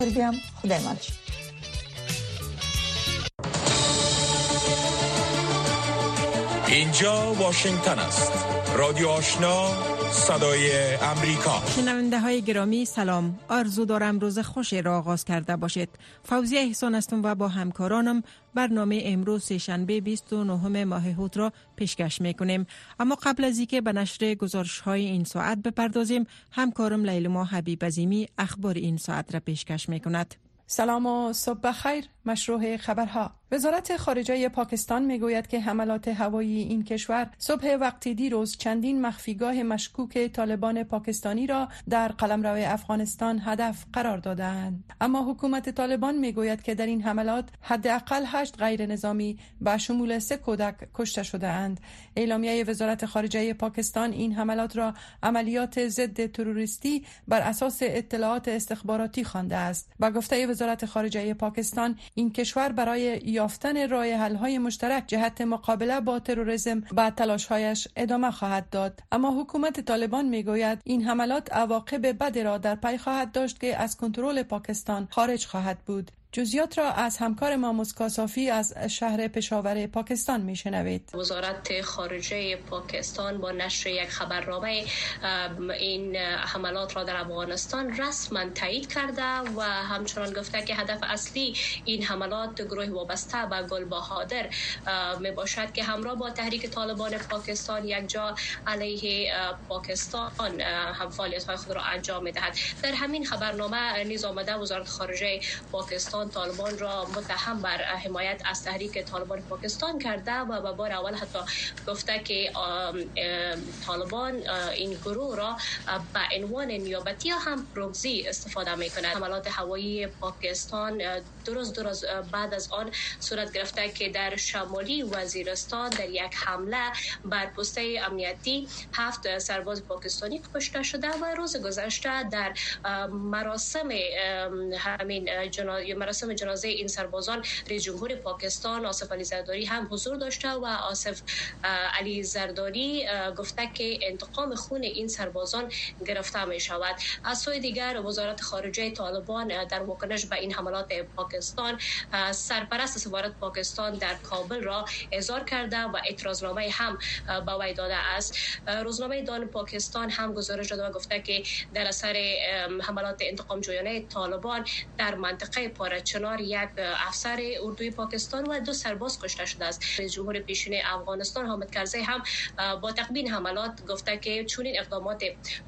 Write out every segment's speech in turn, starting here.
بگم خدای مالش. اینجا واشنگتن است. رادیو آشنا، صدای امریکا. شنونده های گرامی سلام. آرزو دارم روز خوشی را آغاز کرده باشید. فوزیه احسان هستم و با همکارانم برنامه امروز سه‌شنبه 29 ماه هوت را پیشکش میکنیم. اما قبل از اینکه به نشر گزارش های این ساعت بپردازیم، همکارم لیلما حبیب عظیمی اخبار این ساعت را پیشکش میکند. سلام و صبح بخیر. مشروع خبرها. وزارت خارجه پاکستان میگوید که حملات هوایی این کشور صبح وقت دیروز چندین مخفیگاه مشکوک طالبان پاکستانی را در قلمرو افغانستان هدف قرار دادند. اما حکومت طالبان میگوید که در این حملات حداقل 8 غیر نظامی به شمول 3 کودک کشته شده اند. اعلامیه وزارت خارجه پاکستان این حملات را عملیات ضد تروریستی بر اساس اطلاعات استخباراتی خوانده است. با گفته وزارت خارجه پاکستان، این کشور برای یافتن راه حل‌های مشترک جهت مقابله با تروریسم به تلاش‌هایش ادامه خواهد داد. اما حکومت طالبان میگوید این حملات عواقب بدی را در پی خواهد داشت که از کنترل پاکستان خارج خواهد بود. جزئیات را از همکار ما مسکا صافی از شهر پشاور پاکستان میشنوید. وزارت خارجه پاکستان با نشر یک خبرنامه این حملات را در افغانستان رسما تایید کرده و همچنان گفته که هدف اصلی این حملات گروه وابسته به گل بهادر می باشد که همراه با تحریک طالبان پاکستان یک جا علیه پاکستان هم فعالیت‌های خود را انجام می‌دهد. در همین خبرنامه نیز آمده وزارت خارجه پاکستان طالبان را متهم بر حمایت از تحریک طالبان پاکستان کرده و به بار اول حتی گفته که طالبان این گروه را به عنوان نیابتی هم پروکسی استفاده می‌کند. حملات هوایی پاکستان دو روز بعد از آن صورت گرفته که در شمالی وزیرستان در یک حمله بر پسته امنیتی 7 سرباز پاکستانی کشته شده و روز گذشته در مراسم جنازه این سربازان رئیس جمهور پاکستان آصف علی زرداری هم حضور داشته و آصف علی زرداری گفته که انتقام خون این سربازان گرفته می شود. از سوی دیگر وزارت خارجه طالبان در واکنش به این حملات پاکستان سرپرست سفارت پاکستان در کابل را احضار کرده و اعتراضنامه هم به وی داده است. روزنامه دان پاکستان هم گزارش داده و گفته که در اثر حملات انتقام جویانه طالبان در منطقه پارچنار یک افسر اردوی پاکستان و 2 سرباز کشته شده است. رئیس جمهور پیشین افغانستان حامد کرزی هم با تقبیح حملات گفته که چون این اقدامات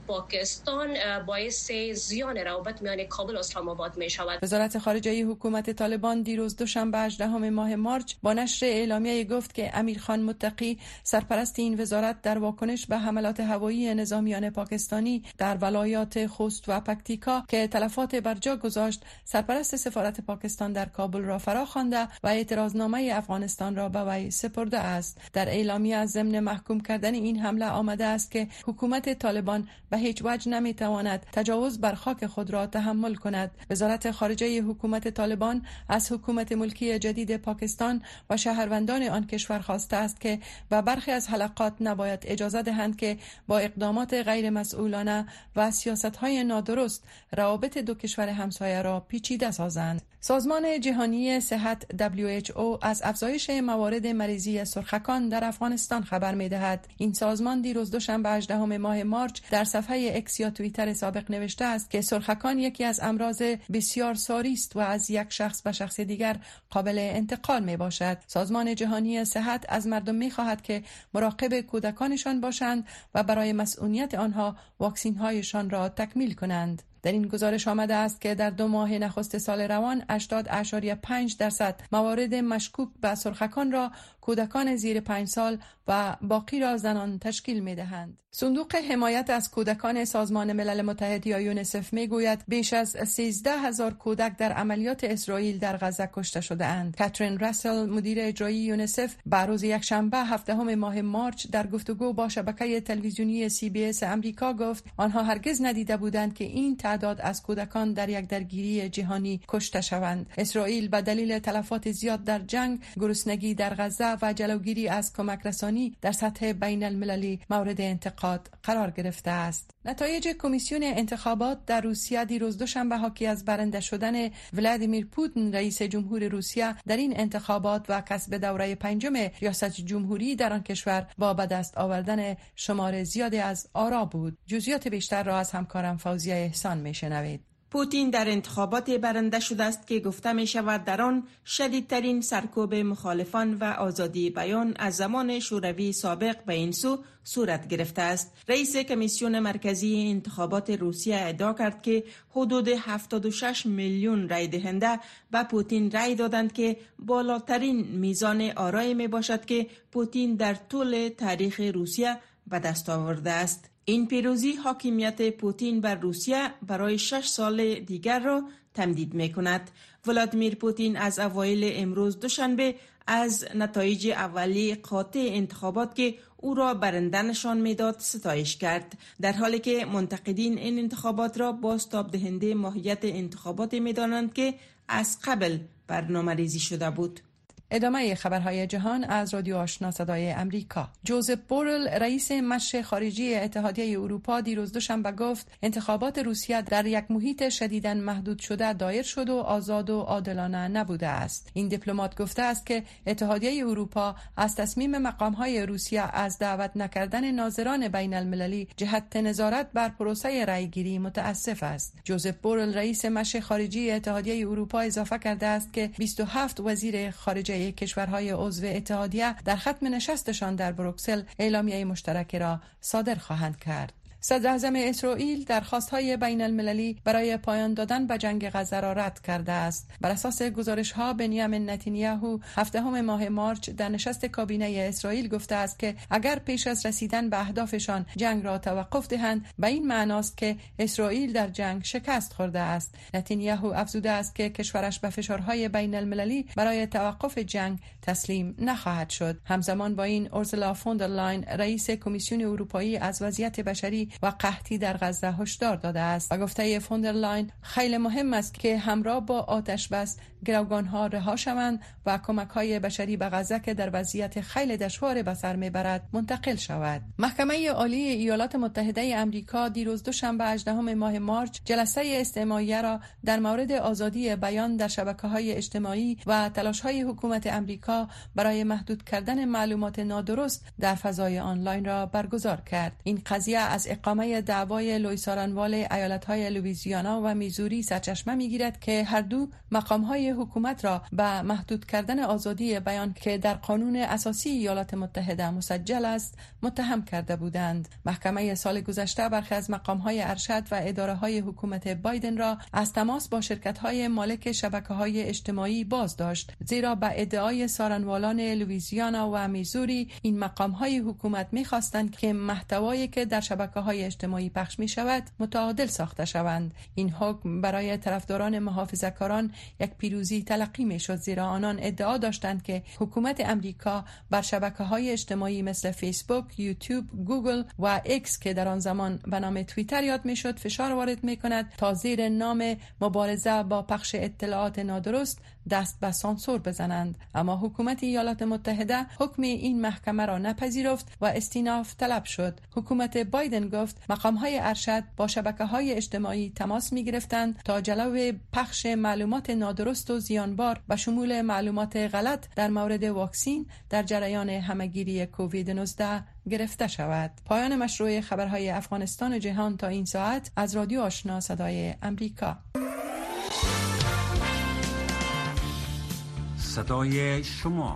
پاکستان باعث زیان روابط میان کابل و اسلام آباد می شود. وزارت خارجه حکومت طالبان دیروز دوشنبه 18 ماه مارس با نشر اعلامیه گفت که امیرخان متقی سرپرست این وزارت در واکنش به حملات هوایی نظامیان پاکستانی در ولایات خوست و پکتیکا که تلفات بر جا گذاشت، سرپرست سفارت پاکستان در کابل را فرا خوانده و اعتراضنامه افغانستان را به وی سپرده است. در اعلامیه از ضمن محکوم کردن این حمله آمده است که حکومت طالبان به هیچ وجه نمیتواند تجاوز بر خاک خود را تحمل کند. وزارت خارجه حکومت طالبان از حکومت ملکی جدید پاکستان و شهروندان آن کشور خواسته است که به برخی از حلقات نباید اجازه دهند که با اقدامات غیر مسئولانه و سیاست‌های نادرست روابط دو کشور همسایه را پیچیده سازند. سازمان جهانی صحت WHO از افزایش موارد مریضی سرخکان در افغانستان خبر می‌دهد. این سازمان دیروز دوشنبه 18 ماه مارس در صفحه اکس یا توییتر سابق نوشته است که سرخکان یکی از امراض بسیار ساری است و از یک شخص به شخص دیگر قابل انتقال میباشد. سازمان جهانی صحت از مردم می‌خواهد که مراقب کودکانشان باشند و برای مسئولیت آنها واکسین‌هایشان را تکمیل کنند. در این گزارش آمده است که در 2 ماه نخست سال روان 80.5% موارد مشکوک به سرخکان را کودکان زیر 5 سال و باقی را زنان تشکیل می‌دهند. صندوق حمایت از کودکان سازمان ملل متحد یا یونیسف میگوید بیش از 13,000 کودک در عملیات اسرائیل در غزه کشته شده اند. کاترین راسل مدیر اجرایی یونیسف بر روز یکشنبه 17 ماه مارس در گفتگو با شبکه تلویزیونی CBS امریکا گفت آنها هرگز ندیده بودند که این تعداد از کودکان در یک درگیری جهانی کشته شوند. اسرائیل به دلیل تلفات زیاد در جنگ، گرسنگی در غزه روسیه و جلوگیری از کمک رسانی در سطح بین المللی مورد انتقاد قرار گرفته است. نتایج کمیسیون انتخابات در روسیه دیروز دوشنبه حاکی از برنده شدن ولادیمیر پوتین رئیس جمهور روسیه در این انتخابات و کسب دوره پنجم ریاست جمهوری در آن کشور با به دست آوردن شمار زیادی از آرا بود. جزئیات بیشتر را از همکارم فوزیه احسان میشنوید. پوتین در انتخابات برنده شده است که گفته می شود در آن شدیدترین سرکوب مخالفان و آزادی بیان از زمان شوروی سابق به این سو صورت گرفته است. رئیس کمیسیون مرکزی انتخابات روسیه ادعا کرد که حدود 76 میلیون رای دهنده به پوتین رای دادند که بالاترین میزان آرای می باشد که پوتین در طول تاریخ روسیه به دست آورده است. این پیروزی حاکمیت پوتین بر روسیه برای 6 سال دیگر را تمدید می کند. ولادیمیر پوتین از اوایل امروز دوشنبه از نتایج اولیه قاطع انتخابات که او را برنده نشان میداد ستایش کرد، در حالی که منتقدین این انتخابات را بازتاب دهنده ماهیت انتخابات می دانند که از قبل برنامه‌ریزی شده بود. ادامه خبرهای جهان از رادیو آشنا صدای امریکا. جوزف بورل رئیس مشر خارجی اتحادیه اروپا دیروز دوشنبه گفت انتخابات روسیه در یک محیط شدیداً محدود شده دایر شد و آزاد و عادلانه نبوده است. این دیپلمات گفته است که اتحادیه اروپا از تصمیم مقامهای روسیه از دعوت نکردن ناظران بین المللی جهت نظارت بر پروسه رأیگیری متاسف است. جوزف بورل رئیس مشر خارجی اتحادیه اروپا اضافه کرده است که 27 وزیر خارجه کشورهای عضو اتحادیه در ختم نشستشان در بروکسل اعلامیه مشترک را صادر خواهند کرد. صدر اعظم اسرائیل درخواست‌های بین المللی برای پایان دادن به جنگ غزه را رد کرده است. بر اساس گزارش‌ها بنیامین نتانیاهو هفدهم ماه مارچ در نشست کابینه اسرائیل گفته است که اگر پیش از رسیدن به اهدافشان جنگ را توقف دهند به این معناست که اسرائیل در جنگ شکست خورده است. نتانیاهو افزوده است که کشورش به فشارهای بین المللی برای توقف جنگ تسلیم نخواهد شد. همزمان با این اورسولا فون در لاین رئیس کمیسیون اروپایی از وضعیت بشری و قحطی در غزه هشدار داده است و گفته فون در لاین خیلی مهم است که همراه با آتش بس گروگان‌ها رها شوند و کمک‌های بشری به غزه که در وضعیت خیلی دشوار به سر میبرد منتقل شود. محکمه عالی ایالات متحده آمریکا دیروز دوشنبه 18 ماه مارچ جلسه استماعیه را در مورد آزادی بیان در شبکه‌های اجتماعی و تلاش‌های حکومت آمریکا برای محدود کردن معلومات نادرست در فضای آنلاین را برگزار کرد. این قضیه از اقامه دعوای لوئیس آرنوال ایالت‌های لوئیزیانا و میزوری سرچشمه می‌گیرد که هر دو مقام‌های حکومت را به محدود کردن آزادی بیان که در قانون اساسی ایالات متحده مسجل است متهم کرده بودند. محکمه سال گذشته برخی از مقام‌های ارشد و اداره‌های حکومت بایدن را از تماس با شرکت‌های مالک شبکه‌های اجتماعی باز داشت، زیرا به ادعای سارنوالان لوئیزیانا و میزوری این مقام‌های حکومت می‌خواستند که محتوایی که در شبکه‌های اجتماعی پخش می‌شود متعادل ساخته شوند. این حکم برای طرفداران محافظه‌کاران یک پیروزی تلقی می‌شد، زیرا آنان ادعا داشتند که حکومت امریکا بر شبکه‌های اجتماعی مثل فیسبوک، یوتیوب، گوگل و ایکس که در آن زمان به نام توییتر یاد می‌شد فشار وارد می‌کند تا زیر نام مبارزه با پخش اطلاعات نادرست دست به سانسور بزنند. اما حکومت ایالات متحده حکم این محکمه را نپذیرفت و استیناف طلب شد. حکومت بایدن گفت مقام‌های ارشد با شبکه‌های اجتماعی تماس می‌گرفتند تا جلوی پخش معلومات نادرست و زیانبار به شمول معلومات غلط در مورد واکسین در جریان همه‌گیری کووید 19 گرفته شود. پایان مشروع خبرهای افغانستان و جهان تا این ساعت از رادیو آشنا صدای امریکا. صدای شما،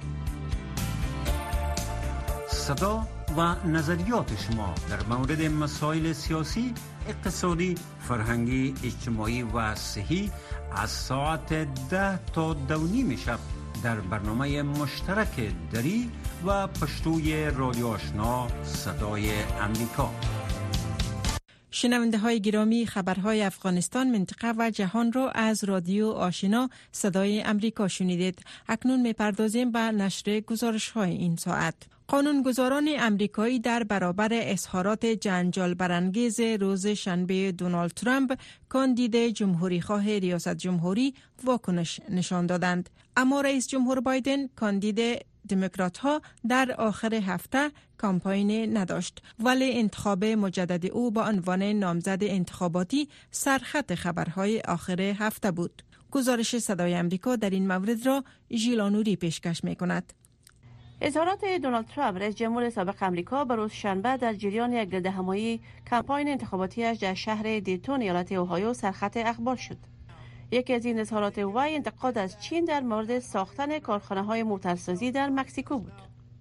صدا و نظریات شما در مورد مسائل سیاسی، اقتصادی، فرهنگی، اجتماعی و صحی از ساعت 10 تا 2:30 شب در برنامه مشترک دری و پشتوی رادیو آشنا صدای امریکا. شنونده های گرامی، خبرهای افغانستان، منطقه و جهان را از رادیو آشنا صدای امریکا شنیدید. اکنون می‌پردازیم به نشر گزارش های این ساعت. قانونگذاران امریکایی در برابر اظهارات جنجال برانگیز روز شنبه دونالد ترامپ، کاندید جمهوری خواه ریاست جمهوری، واکنش نشان دادند. اما رئیس جمهور بایدن، کاندید دموکرات ها در آخر هفته کامپاین نداشت، ولی انتخاب مجدد او با عنوان نامزد انتخاباتی سرخط خبرهای آخر هفته بود. گزارش صدای امریکا در این مورد را ژیلانوری پیشکش می کند. اظهارات دونالد ترامپ رئیس جمهور سابق آمریکا به روز شنبه در جریان یک گردهمایی کمپاین انتخاباتیش در شهر دیتون ایالت اوهایو سرخط اخبار شد. یکی از این اظهارات وی انتقاد از چین در مورد ساختن کارخانه‌های موتورسازی در مکزیکو بود.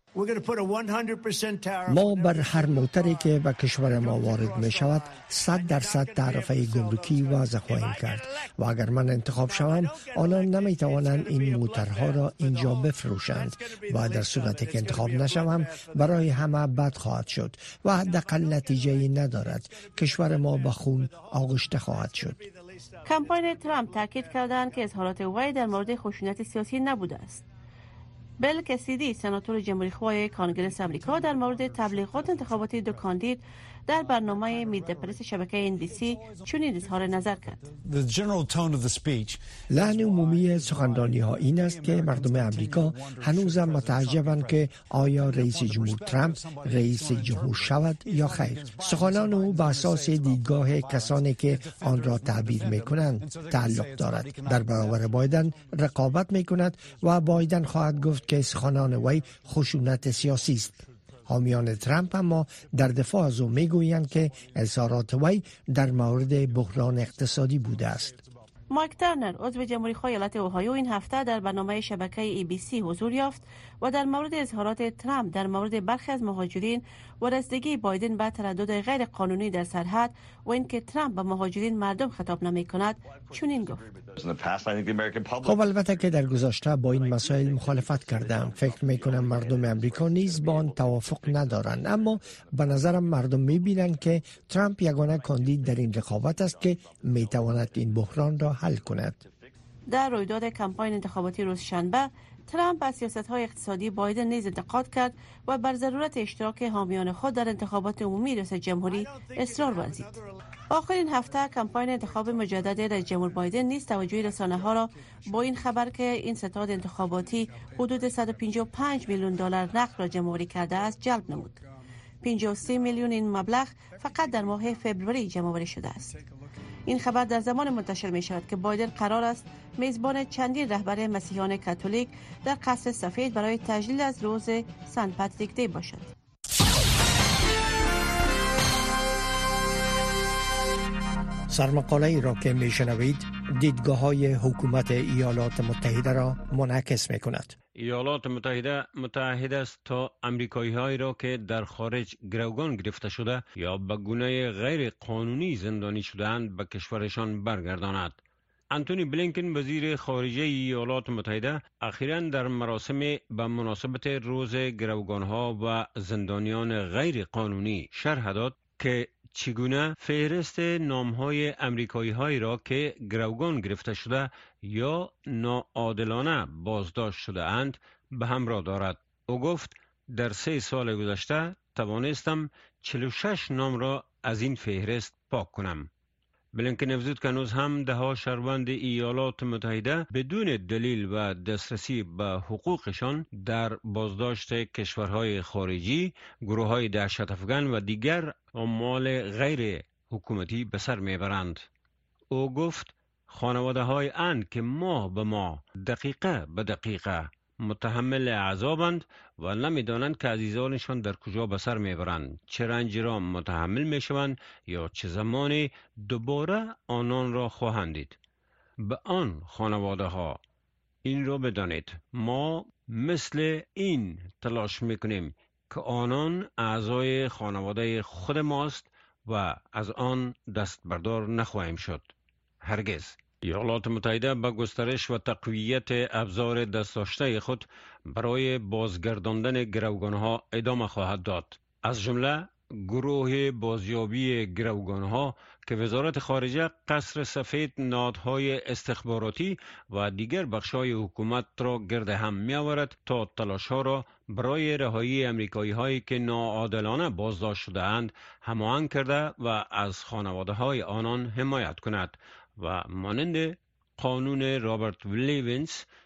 ما بر هر موتری که به کشور ما وارد می شود 100% تعرفه گمرکی وضع خواهیم کرد و اگر من انتخاب شوم آنان نمی توانند این موترها را اینجا بفروشند و در صورتی که انتخاب نشوم برای همه بد خواهد شد و حداقل نتیجه‌ای ندارد. کشور ما به خون آغشته خواهد شد. کمپاین ترامپ تاکید کردند که اظهارات وی در مورد خشونت سیاسی نبوده است. بیل کسیدی سناتور جمهوری خواه کانگرس آمریکا در مورد تبلیغات انتخاباتی دو کاندید در برنامه میت پرس شبکه NBC چنین اظهار نظر کرد. لحن عمومی سخنرانی ها این است که مردم آمریکا هنوزم متعجبند که آیا رئیس جمهور ترامپ رئیس جمهور شود یا خیر. سخنان او به اساس دیدگاه کسانی که آن را تعبیر می کنند تعلق دارد. در برابر بایدن رقابت می کند و بایدن خواهد گفت که سخنان وی خشونت سیاسی است. حامیان ترامپ اما در دفاع از او میگویند که اظهارات وی در مورد بحران اقتصادی بوده است. مایک ترنر عضو جمهوری خواه ایالت اوهایو این هفته در برنامه شبکه ABC حضور یافت و در مورد اظهارات ترامپ در مورد برخی از مهاجرین و رسیدگی بایدن به تردد غیر قانونی در سرحد و اینکه ترامپ به مهاجرین مردم خطاب نمی کند چنین گفت. خب البته که در گذشته با این مسائل مخالفت کردم. فکر می کنم مردم امریکا نیز با آن توافق ندارند، اما به نظرم مردم می بینند که ترامپ یگانه کاندید در این رقابت است که می تواند این بحران را حل کند. در رویداد کمپاین انتخاباتی روز شنبه ترامپ از سیاست‌های اقتصادی بایدن نیز انتقاد کرد و بر ضرورت اشتراک حامیان خود در انتخابات عمومی ریاست جمهوری اصرار ورزید. آخرین هفته کمپاین انتخاب مجدد رئیس جمهور بایدن نیز توجه رسانه‌ها را با این خبر که این ستاد انتخاباتی حدود 155 میلیون دلار نقد را جمع‌آوری کرده است جلب نمود. 53 میلیون این مبلغ فقط در ماه فوریه جمع‌آوری شده است. این خبر در زمان منتشر می شود که بایدن قرار است میزبان چندین رهبر مسیحیان کاتولیک در قصر سفید برای تجلیل از روز سنت پاتریک دی باشد. سرمقاله ای را که می شنوید دیدگاه‌های حکومت ایالات متحده را منعکس می کند. ایالات متحده متعهد است تا امریکایی‌هایی را که در خارج گروگان گرفته شده یا به گونه غیر قانونی زندانی شده‌اند به کشورشان برگرداند. انتونی بلینکن وزیر خارجه ایالات متحده اخیراً در مراسم به مناسبت روز گروگان‌ها و زندانیان غیر قانونی شرح داد که چگونه فهرست نام‌های امریکایی‌هایی را که گروگان گرفته شده یا ناعادلانه بازداشت شده اند به همراه دارد. او گفت در 3 سال گذشته توانستم 46 نام را از این فهرست پاک کنم. بلینکن افزود که هنوز هم ده‌ها شهروند ایالات متحده بدون دلیل و دسترسی به حقوقشان در بازداشت کشورهای خارجی، گروه‌های دهشت افکن و دیگر عمال غیر حکومتی به سر میبرند. او گفت خانواده‌های اند که ماه به ماه، دقیقه به دقیقه متحمل عذابند و نمیدانند که عزیزانشان در کجا به سر میبرند، چه رنجی را متحمل میشوند یا چه زمانی دوباره آنان را خواهند دید. به آن خانواده ها این را بدانید، ما مثل این تلاش میکنیم که آنان اعضای خانواده خود ماست و از آن دست بردار نخواهیم شد. هرگز. ایالات متحده با گسترش و تقویت ابزار دستداشته خود برای بازگرداندن گروگانها ادامه خواهد داد. از جمله گروه بازیابی گروگانها که وزارت خارجه قصر سفید نهادهای استخباراتی و دیگر بخش‌های حکومت را گرد هم می‌آورد تا تلاش‌ها را برای رهایی امریکایی‌هایی که ناعادلانه بازداشت شده‌اند هماهنگ کرده و از خانواده‌های آنان حمایت کند و مانند قانون رابرت ویلیونز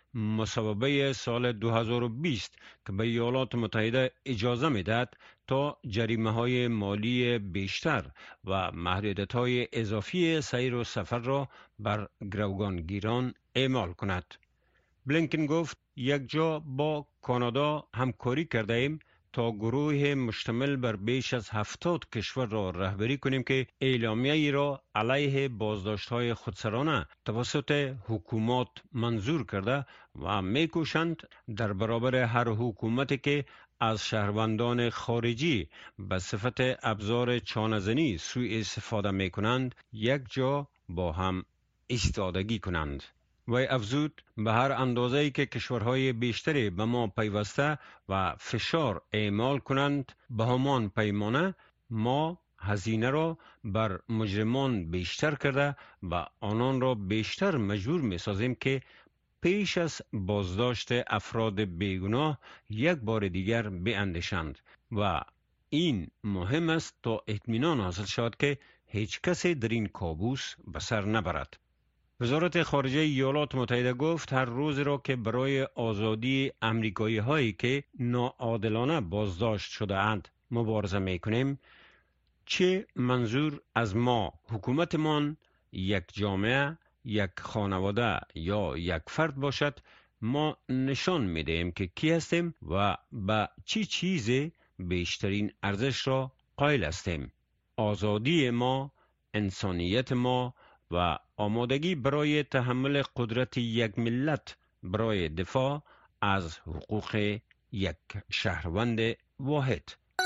مصوبه سال 2020 که به ایالات متحده اجازه میدهد تا جریمه‌های مالی بیشتر و محدودیت‌های اضافی سیر و سفر را بر گروگانگیران اعمال کند. بلینکن گفت یک جا با کانادا همکاری کرده ایم تا گروه مشتمل بر بیش از 70 کشور را رهبری کنیم که اعلامیه‌ای را علیه بازداشت‌های خودسرانه توسط حکومات منظور کرده و می‌کوشند در برابر هر حکومتی که از شهروندان خارجی به صفت ابزار چانه‌زنی سوء استفاده می‌کنند یک جا با هم ایستادگی کنند. و افزود به هر اندازه‌ای که کشورهای بیشتری به ما پیوسته و فشار اعمال کنند به همان پیمانه ما هزینه را بر مجرمان بیشتر کرده و آنان را بیشتر مجبور می‌سازیم که پیش از بازداشت افراد بیگناه یک بار دیگر بیاندیشند و این مهم است تا اطمینان حاصل شود که هیچ کسی در این کابوس به سر نبرد. وزارت خارجه ایالات متحده گفت هر روز را که برای آزادی امریکایی هایی که ناعادلانه بازداشت شده اند مبارزه می کنیم، چه منظور از ما حکومتمان یک جامعه، یک خانواده یا یک فرد باشد، ما نشان می دهیم که کی هستیم و به چی چیزی بیشترین ارزش را قائل هستیم. آزادی ما، انسانیت ما و آمادگی برای تحمل قدرت یک ملت برای دفاع از حقوق یک شهروند واحد.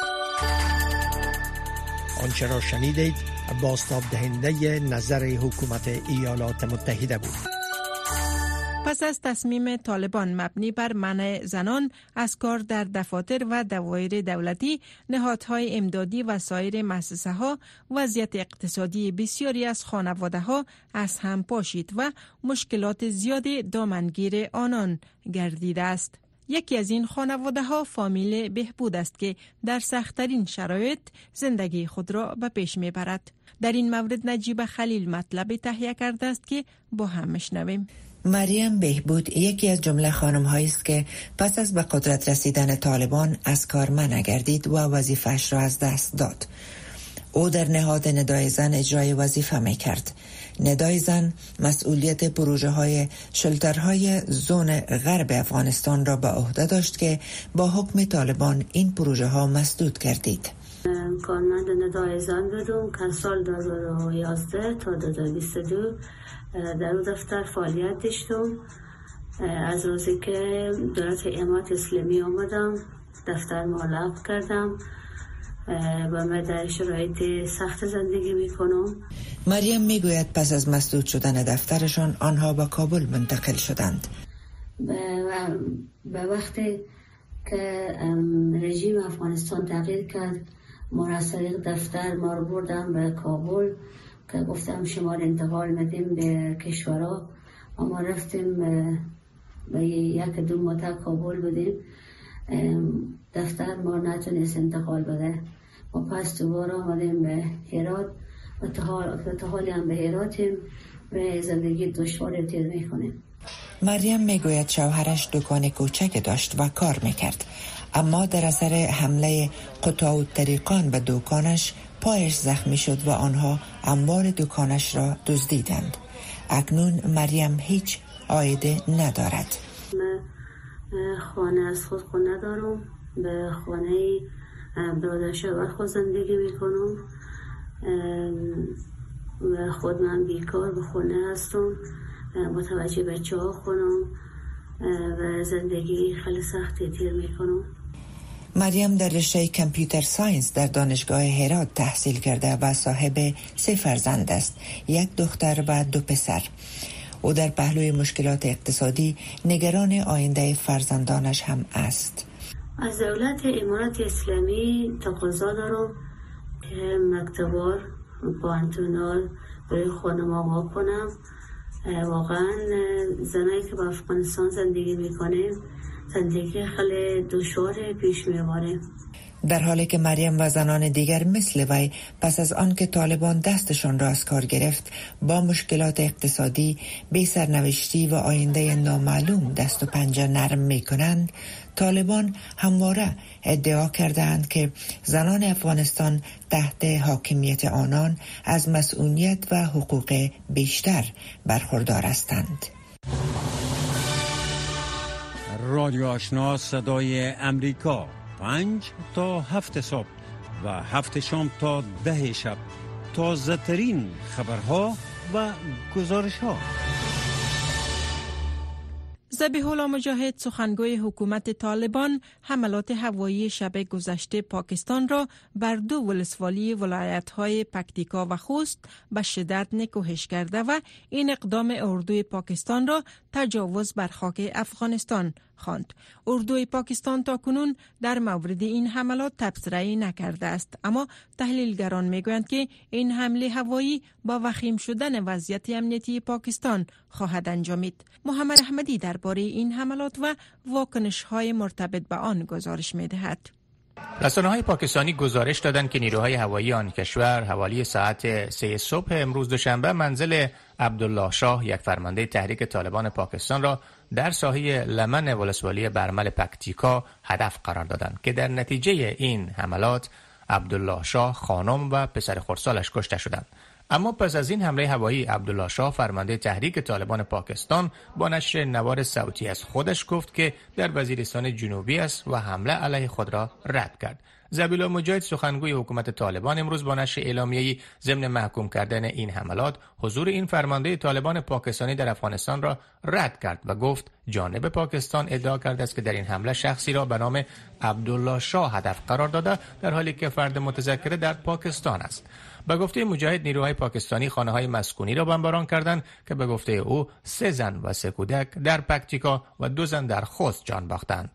آنچه را شنیدید بازتاب دهنده نظر حکومت ایالات متحده بود. پس از تصمیم طالبان مبنی بر منع زنان از کار در دفاتر و دوایر دولتی، نهادهای امدادی و سایر مؤسسه‌ها، وضعیت اقتصادی بسیاری از خانواده‌ها از هم پاشید و مشکلات زیادی دامنگیر آنان گردیده است. یکی از این خانواده‌ها فامیل بهبود است که در سخت‌ترین شرایط زندگی خود را به پیش می‌برد. در این مورد نجیب خلیل مطلب تهیه کرده است که با هم میشنویم. مریم بهبود یکی از جمله خانم‌هایی است که پس از به قدرت رسیدن طالبان از کار منع و وظیفه‌اش را از دست داد. او در نهاد ندای زن اجرای وظیفه می‌کرد. ندای زن مسئولیت پروژه‌های شلترهای زون غرب افغانستان را به عهده داشت که با حکم طالبان این پروژه‌ها مسدود گردید. کارمند ندای زن بودم که سال 2011 تا 2022 در اون دفتر فعالیت داشتم. از روزی که دولت امارات اسلامی آمدم دفتر ملغا کردم و من در شرایط سخت زندگی میکنم. مریم میگوید پس از مسدود شدن دفترشان آنها به کابل منتقل شدند. به وقتی که رژیم افغانستان تغییر کرد، ما را از طریق دفتر ما رو بردم به کابل که گفتم شما رو انتقال میدیم به کشورها. ما رفتیم به یک دو ماه کابل بودیم. دفتر ما نتونست انتقال بده. ما پس دوباره آمدیم به هرات و تا حالی هم به هراتیم و زندگی دشواری تیر میکنیم. مریم میگوید شوهرش دکان کوچک داشت و کار میکرد، اما در اثر حمله قطاع الطریقان به دکانش پایش زخمی شد و آنها اموال دکانش را دزدیدند. اکنون مریم هیچ عایده ندارد. من خانه از خود ندارم، به خانه برادر شوهر خود زندگی میکنم و خود من بیکار به خانه هستم، متوجه بچه ها خونم و زندگی خیلی سختی تیر میکنم. مریم در رشته کامپیوتر ساینس در دانشگاه هرات تحصیل کرده و صاحب 3 فرزند است، 1 دختر و 2 پسر. او در پهلوی مشکلات اقتصادی نگران آینده فرزندانش هم است. از دولت امارات اسلامی تقاضا دارم که مکتبار پانتونال برای خانم آقا کنم. واقعا زنایی که با افغانستان زندگی میکنه زندگی خیلی دشوار پیش میباره. در حالی که مریم و زنان دیگر مثل وی پس از آن که طالبان دستشان را از کار گرفت با مشکلات اقتصادی، بی سرنوشتی و آینده نامعلوم دست و پنجه نرم می کنند، طالبان همواره ادعا کردند که زنان افغانستان تحت حاکمیت آنان از مسئولیت و حقوق بیشتر برخوردار هستند. رادیو آشنا صدای امریکا 5 تا 7 صبح و 7 شام تا 10 شب، تازه ترین خبرها و گزارش ها. ذبیح الله مجاهد، سخنگوی حکومت طالبان، حملات هوایی شب گذشته پاکستان را بر 2 ولسوالی ولایت‌های پکتیکا و خوست به شدت نکوهش کرده و این اقدام اردوی پاکستان را تجاوز بر خاک افغانستان خواند. اردوی پاکستان تاکنون در مورد این حملات تبصره‌ای نکرده است، اما تحلیلگران میگویند که این حمله هوایی با وخیم شدن وضعیت امنیتی پاکستان خواهد انجامید. محمد احمدی درباره این حملات و واکنش‌های مرتبط به آن گزارش می‌دهد. رسانه‌های پاکستانی گزارش دادند که نیروهای هوایی آن کشور حوالی ساعت 3 صبح امروز دوشنبه منزل عبدالله شاه، یک فرمانده تحریک طالبان پاکستان را در ساحه لمن ولسوالی برمل پکتیکا هدف قرار دادند که در نتیجه این حملات عبدالله شاه خانم و پسر خردسالش کشته شدند. اما پس از این حمله هوایی، عبدالله شاه فرمانده تحریک طالبان پاکستان با نشر نوار صوتی از خودش گفت که در وزیرستان جنوبی است و حمله علیه خود را رد کرد. ذبیح الله مجاهد، سخنگوی حکومت طالبان، امروز با نشر اعلامیه‌ای ضمن محکوم کردن این حملات حضور این فرمانده طالبان پاکستانی در افغانستان را رد کرد و گفت جانب پاکستان ادعا کرده است که در این حمله شخصی را به نام عبدالله شاه هدف قرار داده، در حالی که فرد متذکر در پاکستان است. به گفته مجاهد، نیروهای پاکستانی خانه‌های مسکونی را بمباران کردند که به گفته او 3 زن و 3 کودک در پکتیکا و 2 زن در خوست جان باختند.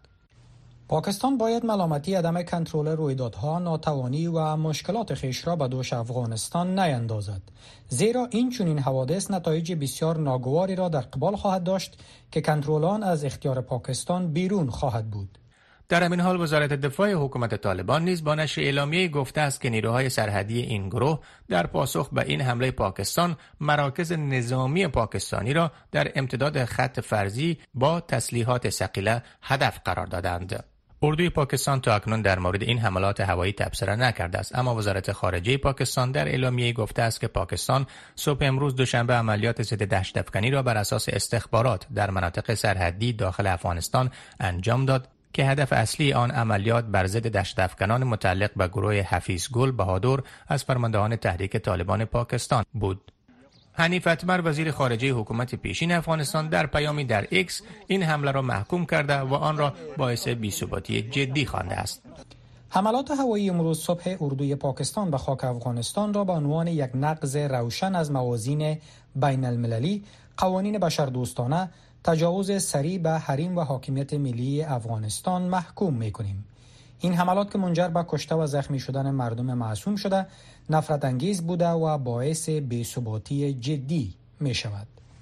پاکستان باید ملامتی عدم کنترل رویدادها، ناتوانی و مشکلات خویش را به دوش افغانستان نیندازد، زیرا این چنین حوادث نتایج بسیار ناگواری را در قبال خواهد داشت که کنترل آن از اختیار پاکستان بیرون خواهد بود. در همین حال وزارت دفاع حکومت طالبان نیز با نشر اعلامیه‌ای گفته است که نیروهای سرحدی این گروه در پاسخ به این حمله پاکستان مراکز نظامی پاکستانی را در امتداد خط فرضی با تسلیحات ثقیله هدف قرار دادند. اردوی پاکستان تا اکنون در مورد این حملات هوایی تبصره نکرده است، اما وزارت خارجه پاکستان در اعلامیه‌ای گفته است که پاکستان صبح امروز دوشنبه عملیات ضد دشت‌افکنی را بر اساس استخبارات در مناطق سرحدی داخل افغانستان انجام داد که هدف اصلی آن عملیات بر ضد دشت‌افکنان متعلق به گروه حفیظ گل بهادر از فرماندهان تحریک طالبان پاکستان بود. حنیف اتمر، وزیر خارجه حکومت پیشین افغانستان، در پیامی در ایکس این حمله را محکوم کرده و آن را باعث بی‌ثباتی جدی خوانده است. حملات هوایی امروز صبح اردوی پاکستان به خاک افغانستان را به عنوان یک نقض روشن از موازین بین المللی، قوانین بشردوستانه، تجاوز سریع به حریم و حاکمیت ملی افغانستان محکوم می‌کنیم. این حملات که منجر به کشته و زخمی شدن مردم معصوم شده، نفرت انگیز بوده و باعث بی‌ثباتی جدی می‌شود.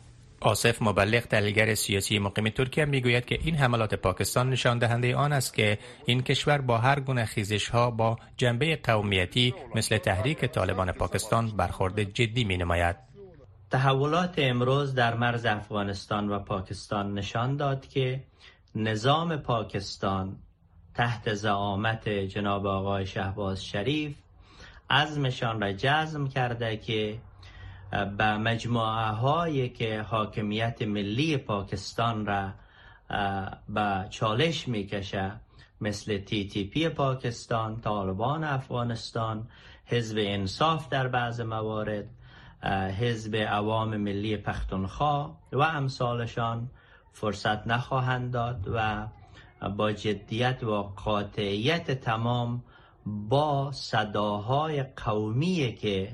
آصف مبلغ، تحلیلگر سیاسی مقیم ترکیه، میگوید که این حملات پاکستان نشان دهنده آن است که این کشور با هر گونه خیزش‌ها با جنبه قومیتی مثل تحریک طالبان پاکستان برخورد جدی می‌نماید. تحولات امروز در مرز افغانستان و پاکستان نشان داد که نظام پاکستان تحت زعامت جناب آقای شهباز شریف عزمشان را جزم کرده که به مجموعه هایی که حاکمیت ملی پاکستان را به چالش میکشه، مثل TTP پاکستان، طالبان افغانستان، حزب انصاف در بعض موارد، حزب عوام ملی پختونخوا و امثالشان فرصت نخواهند داد و با جدیت و قاطعیت تمام با صداهای قومی که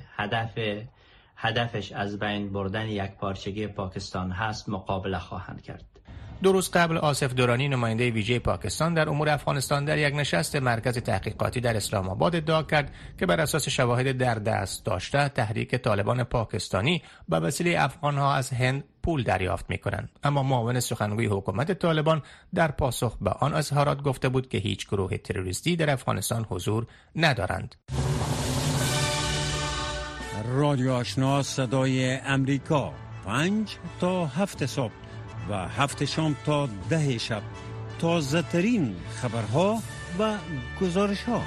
هدفش از بین بردن یک پارچگی پاکستان هست مقابله خواهند کرد. 2 روز قبل آصف درانی نماینده ویژه پاکستان در امور افغانستان در یک نشست مرکز تحقیقاتی در اسلام آباد ادعا کرد که بر اساس شواهد در دست داشته تحریک طالبان پاکستانی به وسیله افغانها از هند پول دریافت می‌کنند. اما معاون سخنگوی حکومت طالبان در پاسخ به آن اظهارات گفته بود که هیچ گروه تروریستی در افغانستان حضور ندارند. رادیو آشنا صدای امریکا 5 تا 7 صبح و 7 شام تا 10 شب تازه ترین خبرها و گزارش ها.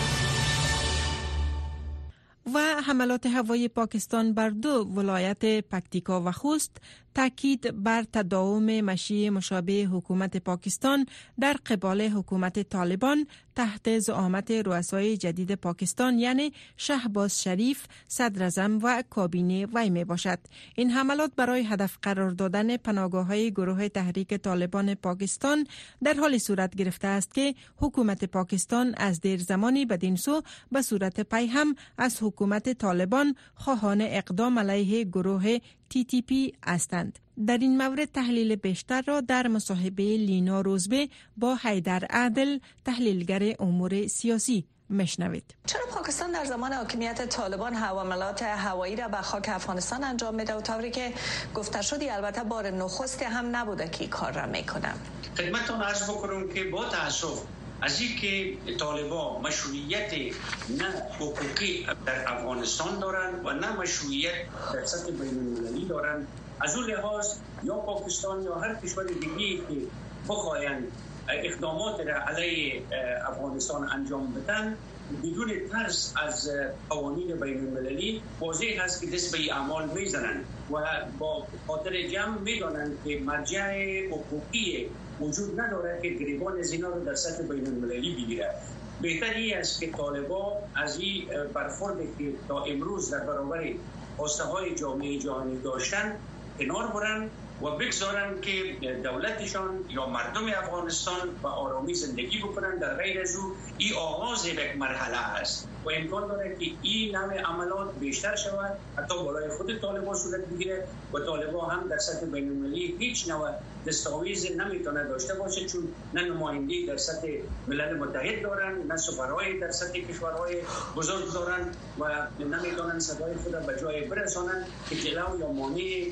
و حملات هوایی پاکستان بر 2 ولایت پکتیکا و خوست تاکید بر تداوم مشی مشابه حکومت پاکستان در قبال حکومت طالبان تحت زعامت رؤسای جدید پاکستان یعنی شهباز شریف، صدر اعظم و کابینه وی می باشد. این حملات برای هدف قرار دادن پناهگاه‌های گروه تحریک طالبان پاکستان در حال صورت گرفته است که حکومت پاکستان از دیر زمانی بدین سو به صورت پیهم از حکومت طالبان خواهان اقدام علیه گروه TTP هستند. در این مورد تحلیل بیشتر را در مصاحبه لینا روزبه با حیدر عادل تحلیلگر امور سیاسی مشنوید. چرا پاکستان در زمان حاکمیت طالبان حملات هوایی را به خاک افغانستان انجام میده و طوری که گفته شدی البته بار نخست هم نبوده که کار را میکنه؟ خدمتتون عرض بکنم که با تاسف از اینکه طالبان مشروعیت نه حقوقی در افغانستان دارند و نه مشروعیت در سطح بین‌المللی دارند، از اون لحاظ یا پاکستان یا هر کشور دیگری که بخواهند اقدامات را علیه افغانستان انجام بدن بدون ترس از قوانین بین‌المللی واضح هست که دست به اعمال میزنند و با خاطر جمع میدانند که مرجع حقوقی وجود نداره که گریبان زنا رو در سطح بین‌المللی بگیره. بهتری است که طالبان از این برخوردی که تا امروز در برابر خواسته های جامعه جهانی داشتن کنار برن و بگذارن که دولتشان یا مردم افغانستان به آرامی زندگی بکنن. در غیر از او این آغاز یک مرحله است و امکان داره که این نوع عملات بیشتر شود، حتی بالای خود طالبان صورت بگیره و طالبان هم در سطح بین‌المللی هیچ نوع دستاویز نمیتونه داشته باشه، چون نه نمایندگی در سطح ملل متحد دارن، نه سفرهای در سطح کشورهای بزرگ دارن و نمیتونن صدای خود به جای برسانن که جلو یا مانع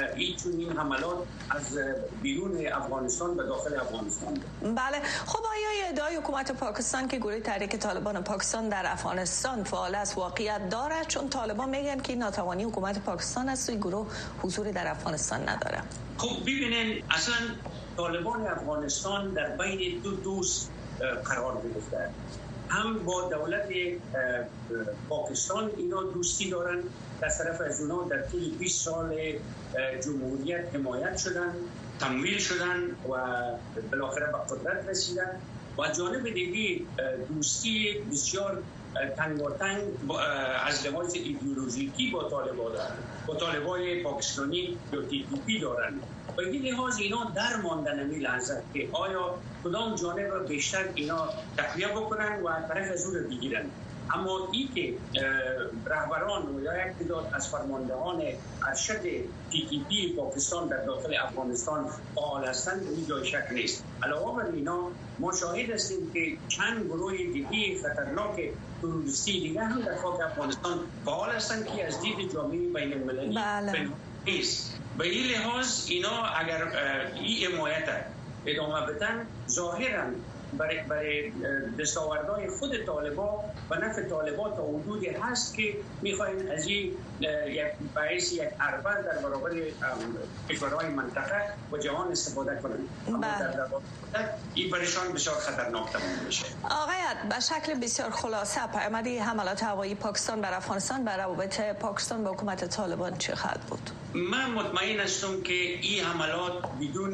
این حملات از بیرون افغانستان به داخل افغانستان ده. بله، خب آیا ادعای حکومت پاکستان که گروه تحریک طالبان پاکستان در افغانستان فعال است واقعیت دارد؟ چون طالبان میگن که ناتوانی حکومت پاکستان است و این گروه حضوری در افغانستان نداره. خب ببینین، اصلا طالبان افغانستان در بین دو دوست قرار گرفته، هم با دولت پاکستان اینا دوستی دارن، در طرف از اونا در طول 20 سال جمهوریت حمایت شدن، تمویل شدن و بالاخره به قدرت رسیدن و جانب دیگه دوستی بسیار تنگاتنگ از لحاظ ایدئولوژیکی با طالبان دارن، با طالبان پاکستانی یا TTP دارن. و این لحاظ اینا در ماندن نمی لحظه که آیا کدام جانب را بیشتر اینا تقویه بکنن و طرف از او را بگیرن. اما این که رهبران و یا یک تعداد از فرماندهان ارشد TTP پاکستان در داخل افغانستان فعال هستند این جای شک نیست. علاوه بر اینا ما شاهد هستیم که چند گروه دیگه خطرناک تروریستی دیگه هم در خاک افغانستان فعال هستند که از دید جامعه بین المللی نیست. به این لحاظ اینا اگر این حمایت ادامه بدن ظاهراً برای دستاوردهای خود طالبان و نفع طالبان تا حدودی هست که میخواین از این باعث یک عربه در برابر کشورهای منطقه و جهان استفاده کنند. اما در این برشان بسیار خطرناک تمام میشه. آقایت به شکل بسیار خلاصه پیامدی حملات هوایی پاکستان بر افغانستان بر روابط پاکستان با حکومت طالبان چه خواهد بود؟ من مطمئن هستم که این حملات بدون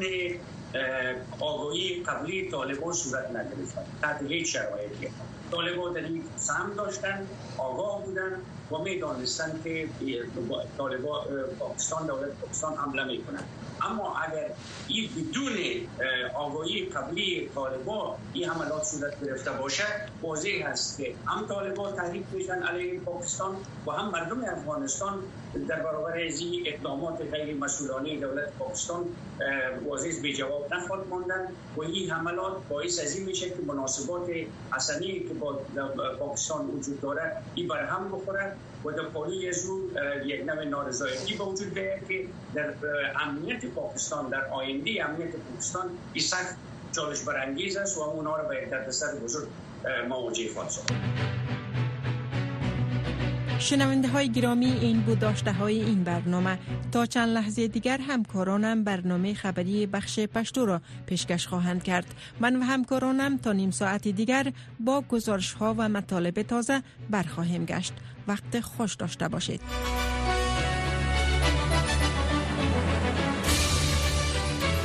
آگاهی قبلی طالبان صورت نگرفتند تحت هیچ شرایطی. طالبان در این سهم داشتن، آگاه بودن و میدانستند که طالبان پاکستان دولت پاکستان حمله میکنند. اما اگر این بدون آگاهی قبلی طالبان این حملات صورت گرفته باشد، واضح است که هم طالبان تحریک میشن علیه پاکستان و هم مردم افغانستان در برابر از این اقدامات غیر مسئولانه دولت پاکستان واضح بی جواب نخواهد ماندن و این حملات باعث از این میشه که مناسبات حسنی که با پاکستان وجود داره این برهم بخوره و در پالوی از اون یک نوع نارضایتی به وجود بیاید که در امنیت پاکستان، در آینده امنیت پاکستان این سخت چالش برانگیز است و اونا رو به یک دردسر بزرگ مواجه خواهد شد. شنونده های گرامی، این بود داشته های این برنامه. تا چند لحظه دیگر همکارانم برنامه خبری بخش پشتو را پیشکش خواهند کرد. من و همکارانم تا نیم ساعت دیگر با گزارش ها و مطالب تازه برخواهیم گشت. وقت خوش داشته باشید.